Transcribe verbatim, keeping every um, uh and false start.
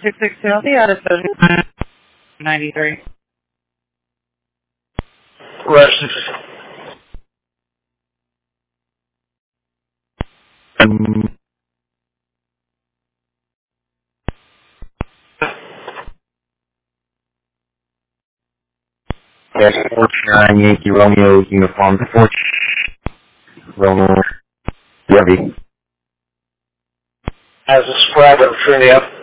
six six two Healthy out of seven ninety-three. Rush six. That's forty-nine Yankee Romeo uniform. four Romeo. Heavy. As a spread of Trinity.